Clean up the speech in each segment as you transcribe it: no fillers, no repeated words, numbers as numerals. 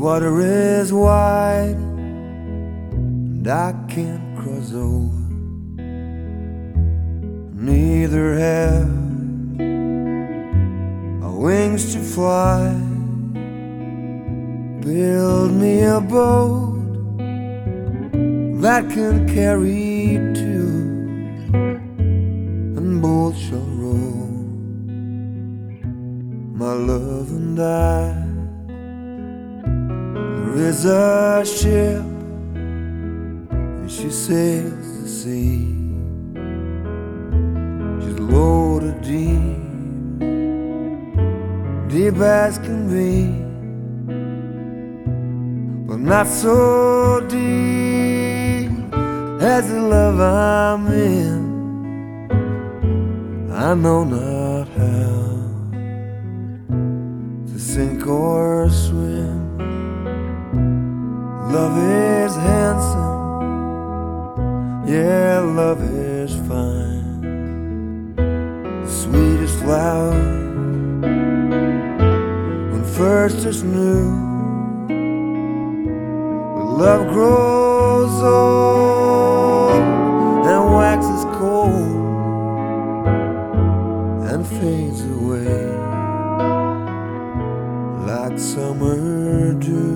water is wide and I can't cross over. Neither have I wings to fly. Build me a boat that can carry two, and both shall row, my love and I. There is a ship and she sails the sea. She's loaded deep as can be, but not so deep as the love I'm in. I know not how to sink or swim. Love is handsome, yeah, love is fine. The sweetest flower when first it's new. But love grows old and waxes cold and fades away like summer dew.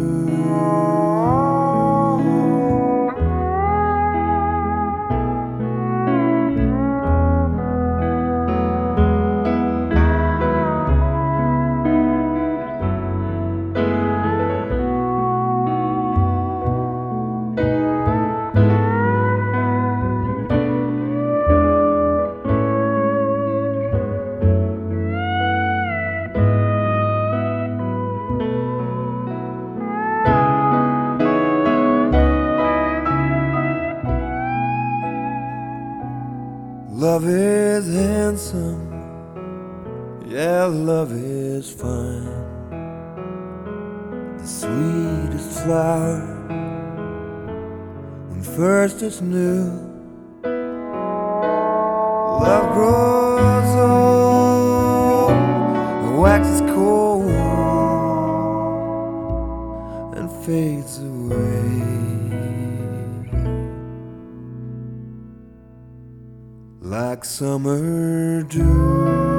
Love is handsome, yeah, love is fine. The sweetest flower when first it's new. Love grows old and waxes cold and fades away like summer dew.